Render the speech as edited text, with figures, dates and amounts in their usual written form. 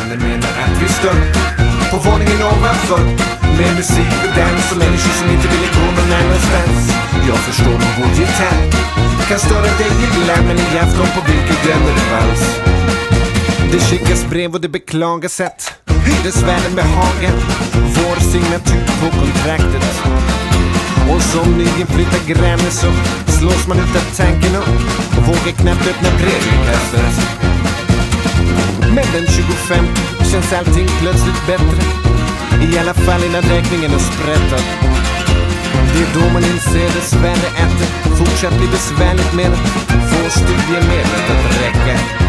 mannen menar att vi stör på våningen ovanför med musik och dans och människor som inte ville gå någon annanstans. Jag förstår om vår gitarr kan störa dig ibland, men i afton på vilken glömmer det vals. Det skickas brev och det beklagas att hyresvärden behagar vår signatur på kontraktet. Och som nyinflyttad granne så slås man ut av tanken och vågar knappt öppna brevinkastet. Men den 25 känns allting plötsligt bättre, i alla fall innan räkningen är sprättad. Det är då man inser dessvärre att det fortsatt blir besvärligt med att få studiemedlet att räcka.